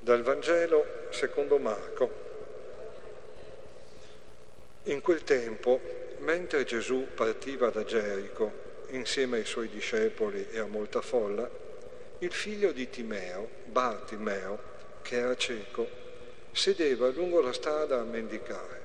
Dal Vangelo secondo Marco. In quel tempo, mentre Gesù partiva da Gerico insieme ai suoi discepoli e a molta folla, il figlio di Timeo, Bartimeo, che era cieco, sedeva lungo la strada a mendicare.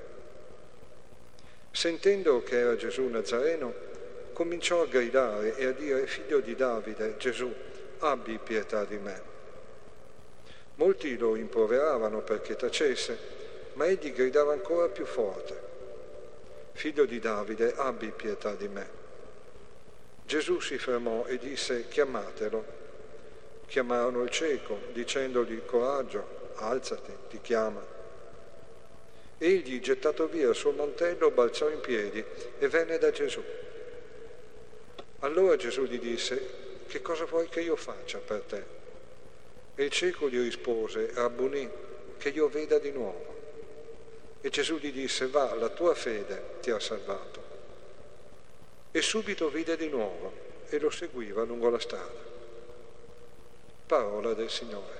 Sentendo che era Gesù Nazareno, cominciò a gridare e a dire: «Figlio di Davide, Gesù, abbi pietà di me». Molti lo rimproveravano perché tacesse, ma egli gridava ancora più forte: «Figlio di Davide, abbi pietà di me». Gesù si fermò e disse: «Chiamatelo». Chiamarono il cieco, dicendogli: «Coraggio, alzati, ti chiama». Egli, gettato via il suo mantello, balzò in piedi e venne da Gesù. Allora Gesù gli disse: «Che cosa vuoi che io faccia per te?» E il cieco gli rispose: «Rabbunì, che io veda di nuovo». E Gesù gli disse: «Va, la tua fede ti ha salvato». E subito vide di nuovo e lo seguiva lungo la strada. Parola del Signore.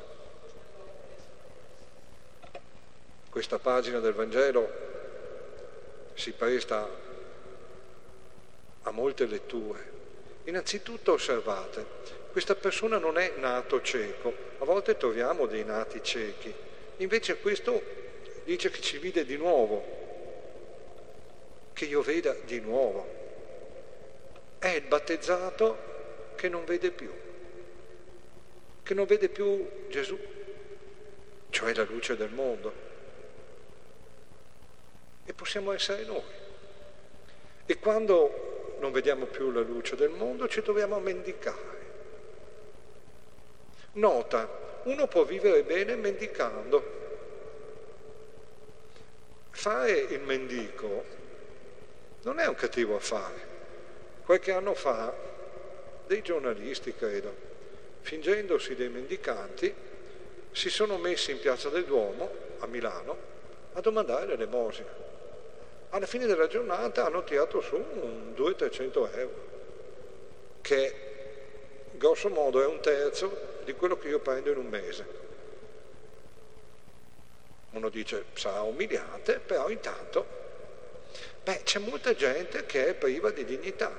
Questa pagina del Vangelo si presta a molte letture. Innanzitutto osservate, questa persona non è nato cieco. A volte troviamo dei nati ciechi, invece questo dice che ci vide di nuovo, che io veda di nuovo. È il battezzato che non vede più Gesù, cioè la luce del mondo. E possiamo essere noi. E quando non vediamo più la luce del mondo, ci troviamo a mendicare. Nota, uno può vivere bene mendicando. Fare il mendico non è un cattivo affare. Qualche anno fa dei giornalisti, credo, fingendosi dei mendicanti, si sono messi in Piazza del Duomo, a Milano, a domandare l'elemosina. Alla fine della giornata hanno tirato su 200-300 euro, che grosso modo è un terzo di quello che io prendo in un mese. Uno dice: sarà umiliante, però intanto c'è molta gente che è priva di dignità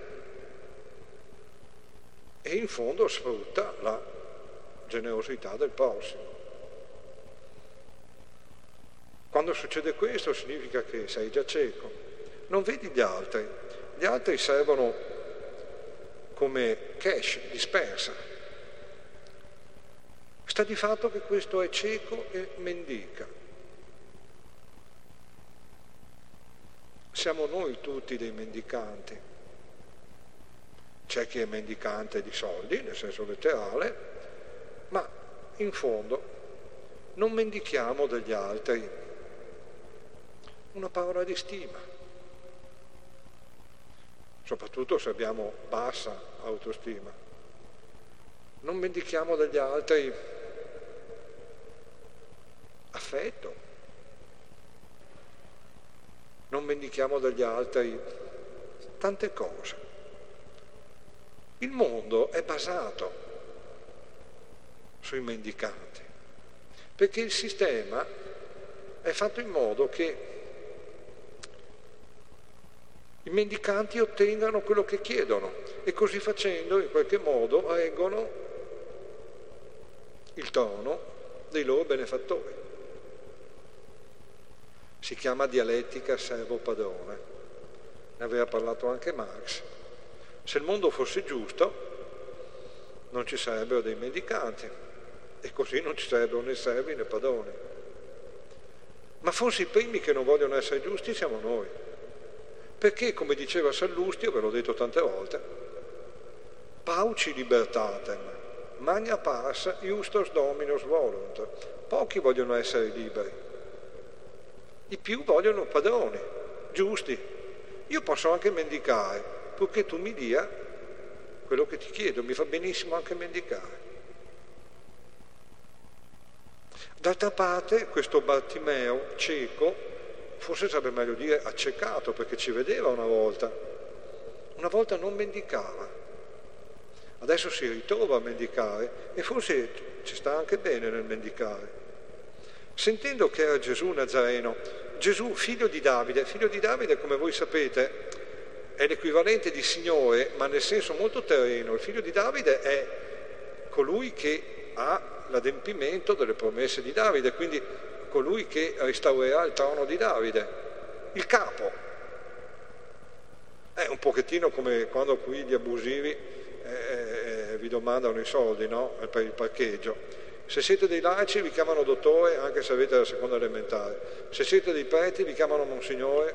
e in fondo sfrutta la generosità del prossimo. Quando succede questo significa che sei già cieco, non vedi gli altri servono come cash dispersa. Sta di fatto che questo è cieco e mendica. Siamo noi tutti dei mendicanti. C'è chi è mendicante di soldi, nel senso letterale, ma in fondo non mendichiamo degli altri. Una parola di stima, soprattutto se abbiamo bassa autostima. Non mendichiamo dagli altri affetto, non mendichiamo dagli altri tante cose. Il mondo è basato sui mendicanti, perché il sistema è fatto in modo che i mendicanti ottengano quello che chiedono e così facendo in qualche modo reggono il trono dei loro benefattori. Si chiama dialettica servo-padrone, ne aveva parlato anche Marx. Se il mondo fosse giusto non ci sarebbero dei mendicanti e così non ci sarebbero né servi né padroni. Ma forse i primi che non vogliono essere giusti siamo noi. Perché, come diceva Sallustio, ve l'ho detto tante volte, pauci libertatem, magna pars iustos dominus volunt. Pochi vogliono essere liberi, i più vogliono padroni, giusti. Io posso anche mendicare, purché tu mi dia quello che ti chiedo, mi fa benissimo anche mendicare. D'altra parte, questo Bartimeo cieco, forse sarebbe meglio dire accecato, perché ci vedeva una volta non mendicava, adesso si ritrova a mendicare e forse ci sta anche bene nel mendicare, Sentendo che era Gesù Nazareno, Gesù figlio di Davide, come voi sapete è l'equivalente di Signore, ma nel senso molto terreno. Il figlio di Davide è colui che ha l'adempimento delle promesse di Davide, quindi colui che restaurerà il trono di Davide, il capo. È un pochettino come quando qui gli abusivi vi domandano i soldi, no? Per il parcheggio. Se siete dei laici vi chiamano dottore anche se avete la seconda elementare. Se siete dei preti vi chiamano monsignore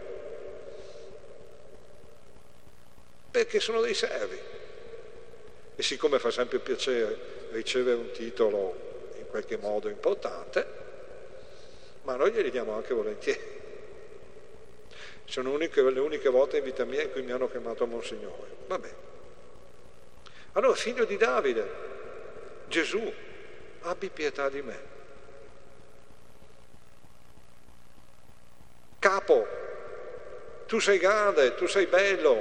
perché sono dei servi. E siccome fa sempre piacere ricevere un titolo in qualche modo importante, ma noi glieli diamo anche volentieri. Sono le uniche volte in vita mia in cui mi hanno chiamato monsignore. Vabbè. Allora, figlio di Davide, Gesù, abbi pietà di me. Capo, tu sei grande, tu sei bello.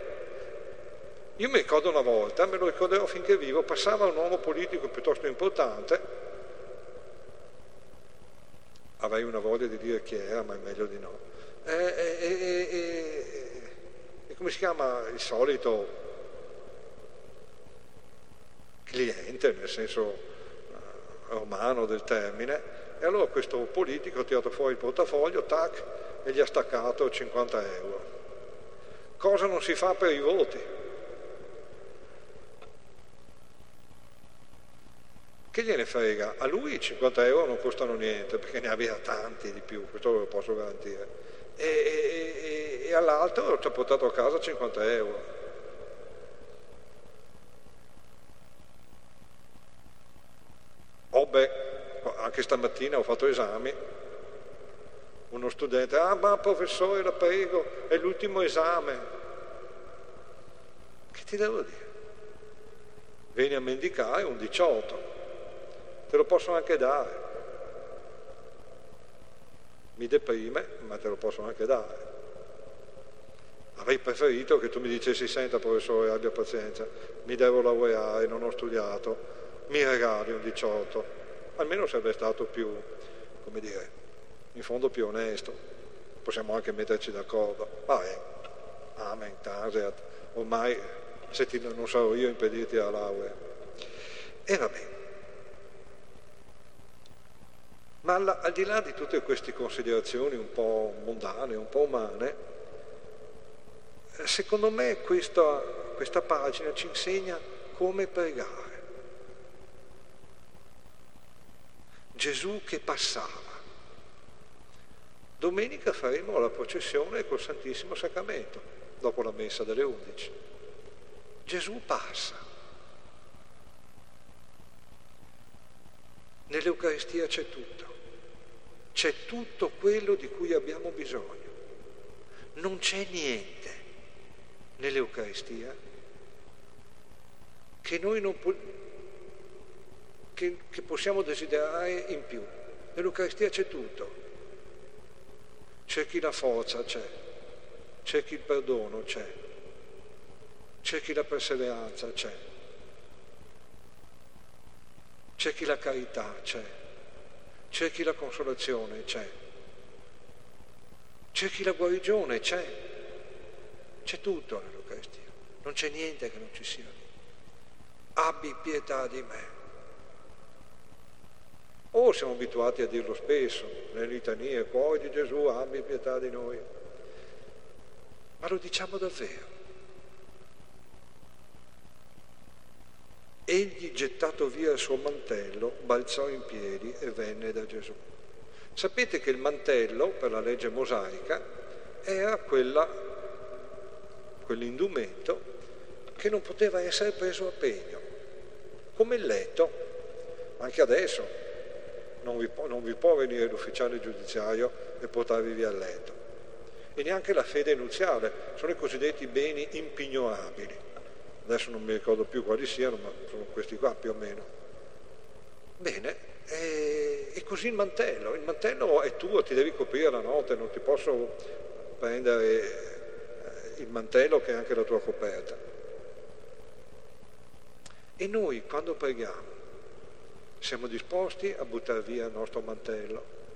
Io mi ricordo una volta, me lo ricorderò finché vivo, passava un uomo politico piuttosto importante, avrei una voglia di dire chi era, ma è meglio di no. E come si chiama il solito cliente, nel senso romano del termine, e allora questo politico ha tirato fuori il portafoglio, tac, e gli ha staccato 50 euro. Cosa non si fa per i voti? Che gliene frega? A lui 50 euro non costano niente, perché ne aveva tanti di più, questo ve lo posso garantire. E all'altro ci ha portato a casa 50 euro. Anche stamattina ho fatto esami, uno studente, ma professore la prego, è l'ultimo esame. Che ti devo dire? Vieni a mendicare un 18, te lo posso anche dare. Mi deprime, ma te lo posso anche dare. Avrei preferito che tu mi dicessi, senta professore, abbia pazienza, mi devo laureare, non ho studiato, mi regali un 18. Almeno sarebbe stato più, come dire, in fondo più onesto. Possiamo anche metterci d'accordo. Vabbè, amen, taseat, ormai non sarò io a impedirti la laurea. E va bene. Ma al di là di tutte queste considerazioni un po' mondane, un po' umane, secondo me questa pagina ci insegna come pregare. Gesù che passava. Domenica faremo la processione col Santissimo Sacramento, dopo la messa delle 11. Gesù passa. Nell'Eucaristia c'è tutto quello di cui abbiamo bisogno. Non c'è niente nell'Eucaristia che noi non che possiamo desiderare in più. Nell'Eucaristia c'è tutto. C'è chi la forza, c'è chi il perdono, c'è chi la perseveranza, c'è chi la carità, c'è chi la consolazione, c'è chi la guarigione, c'è tutto nell'Eucaristia. Non c'è niente che non ci sia lì. Abbi pietà di me. Siamo abituati a dirlo spesso, nelle litanie, cuore di Gesù, abbi pietà di noi. Ma lo diciamo davvero. Egli, gettato via il suo mantello, balzò in piedi e venne da Gesù. Sapete che il mantello, per la legge mosaica, era quell'indumento che non poteva essere preso a pegno, come il letto. Anche adesso non vi può venire l'ufficiale giudiziario e portarvi via il letto. E neanche la fede nuziale, sono i cosiddetti beni impignorabili. Adesso non mi ricordo più quali siano, ma sono questi qua più o meno. Bene, e così il mantello è tuo, ti devi coprire la notte, non ti posso prendere il mantello che è anche la tua coperta. E noi quando preghiamo siamo disposti a buttare via il nostro mantello?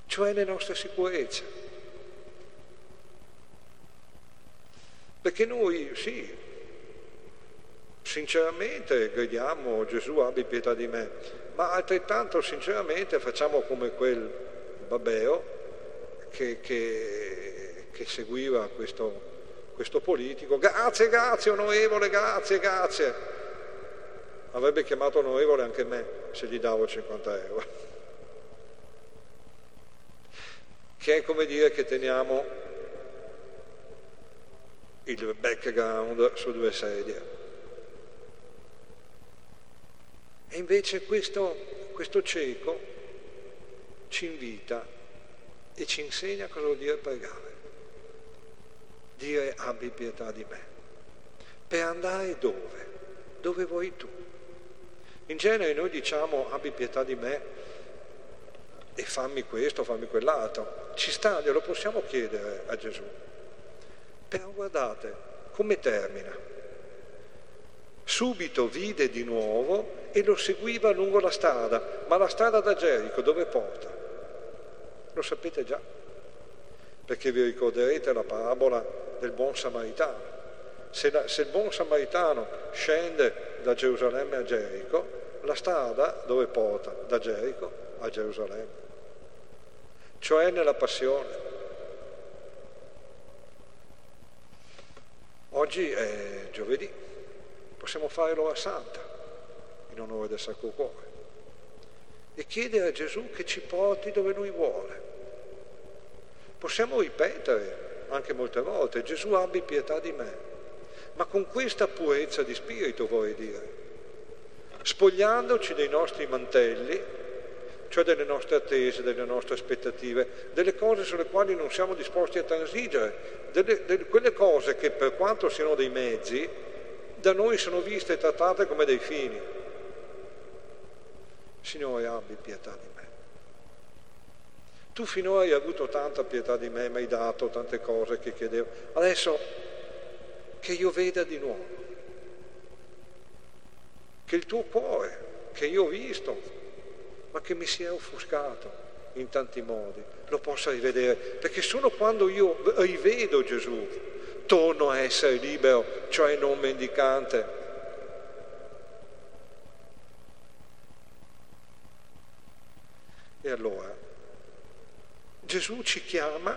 cioè le nostre sicurezze. Perché noi, sì, sinceramente gridiamo Gesù abbi pietà di me, ma altrettanto sinceramente facciamo come quel babbeo che seguiva questo politico. Grazie, grazie onorevole, grazie. Avrebbe chiamato onorevole anche me se gli davo 50 euro. Che è come dire che teniamo il background su due sedie. E invece questo cieco ci invita e ci insegna cosa vuol dire pregare. Dire abbi pietà di me. Per andare dove? Dove vuoi tu? In genere noi diciamo abbi pietà di me e fammi questo, fammi quell'altro. Ci sta, glielo possiamo chiedere a Gesù. Però guardate come termina. Subito vide di nuovo e lo seguiva lungo la strada, ma la strada da Gerico dove porta? Lo sapete già, perché vi ricorderete la parabola del buon samaritano. Se il buon samaritano scende da Gerusalemme a Gerico, la strada dove porta? Da Gerico a Gerusalemme, cioè nella passione. Oggi è giovedì, possiamo fare l'ora santa in onore del Sacro Cuore e chiedere a Gesù che ci porti dove Lui vuole. Possiamo ripetere anche molte volte, Gesù abbi pietà di me, ma con questa purezza di spirito vorrei dire, spogliandoci dei nostri mantelli, cioè delle nostre attese, delle nostre aspettative, delle cose sulle quali non siamo disposti a transigere, quelle cose che per quanto siano dei mezzi, da noi sono viste e trattate come dei fini. Signore, abbi pietà di me. Tu finora hai avuto tanta pietà di me, mi hai dato tante cose che chiedevo. Adesso che io veda di nuovo, che il tuo cuore, che io ho visto, ma che mi si è offuscato in tanti modi, lo possa rivedere, perché solo quando io rivedo Gesù torno a essere libero, cioè non mendicante. E allora Gesù ci chiama,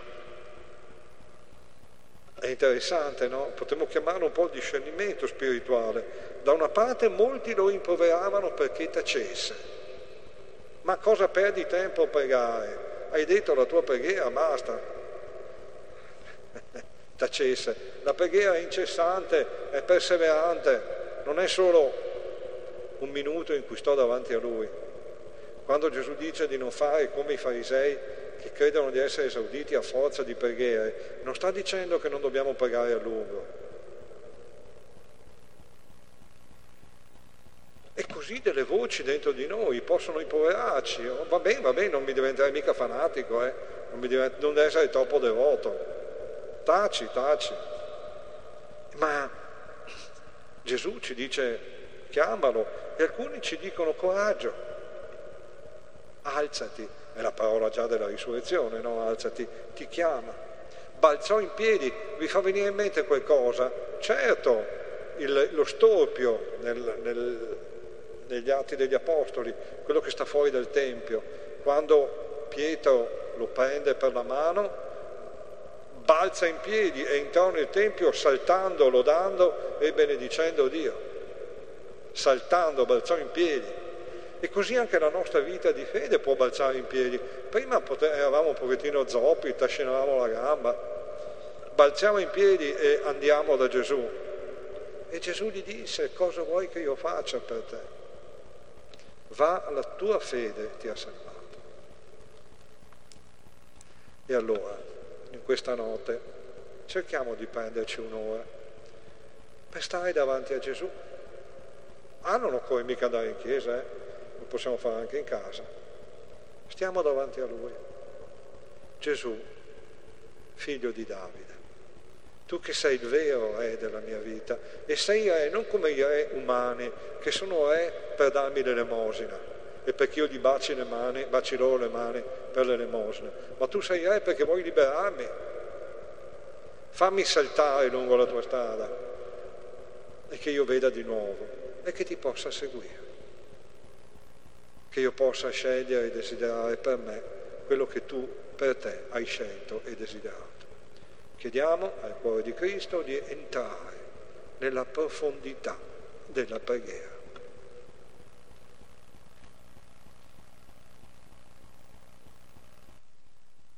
è interessante, no? Potremmo chiamarlo un po' il discernimento spirituale. Da una parte molti lo rimproveravano perché tacesse. Ma cosa perdi tempo a pregare? Hai detto la tua preghiera, basta. Tacesse. La preghiera è incessante, è perseverante, non è solo un minuto in cui sto davanti a Lui. Quando Gesù dice di non fare come i farisei che credono di essere esauditi a forza di preghiere, non sta dicendo che non dobbiamo pregare a lungo. E così delle voci dentro di noi possono impoverarci. Oh, va bene, non mi diventerai mica fanatico, non deve essere troppo devoto. Taci. Ma Gesù ci dice chiamalo, e alcuni ci dicono coraggio, alzati, è la parola già della risurrezione, no? Alzati, ti chiama. Balzò in piedi, vi fa venire in mente qualcosa? Certo, lo storpio negli Atti degli Apostoli, quello che sta fuori dal Tempio, quando Pietro lo prende per la mano, balza in piedi e entrò nel Tempio saltando, lodando e benedicendo Dio. Saltando, balzò in piedi. E così anche la nostra vita di fede può balzare in piedi. Prima eravamo un pochettino zoppi, trascinavamo la gamba. Balziamo in piedi e andiamo da Gesù. E Gesù gli disse: cosa vuoi che io faccia per te? Va, la tua fede ti ha salvato. E allora, in questa notte, cerchiamo di prenderci un'ora per stare davanti a Gesù. Non occorre mica andare in chiesa, lo possiamo fare anche in casa. Stiamo davanti a Lui. Gesù, figlio di Davide, tu che sei il vero re della mia vita, e sei re non come i re umani, che sono re per darmi l'elemosina, e perché io gli baci loro le mani per l'elemosina, ma tu sei Re perché vuoi liberarmi. Fammi saltare lungo la tua strada e che io veda di nuovo e che ti possa seguire, che io possa scegliere e desiderare per me quello che tu per te hai scelto e desiderato. Chiediamo al cuore di Cristo di entrare nella profondità della preghiera.